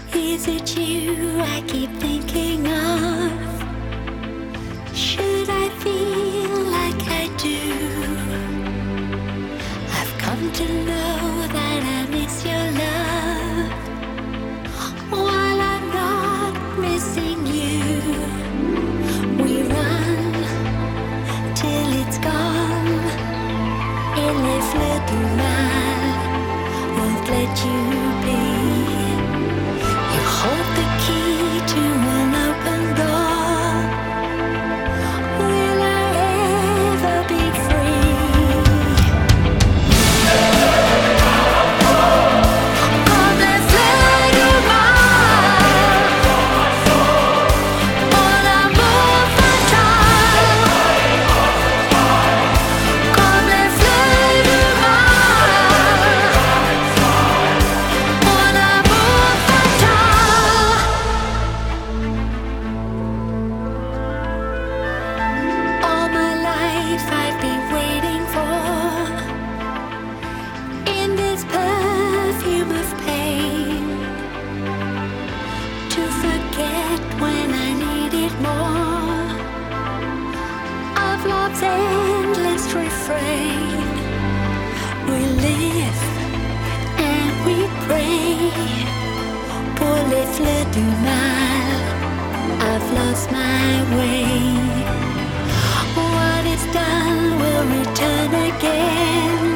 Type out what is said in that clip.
Is it you I keep thinking of? Should I feel like I do? I've come to know that I miss your love while I'm not missing you. We run till it's gone, et les fleurs du mal won't let you be. You hold the key to an open door. Will I ever be free? Comme les fleurs du mal, mon amour fatal. Comme les fleurs du mal, mon amour fatal. All my life I've been waiting for, in this perfume of pain, to forget when I needed more of love's endless refrain. We live and we pray pour les fleurs du mal. I've lost my way. What is done will return again.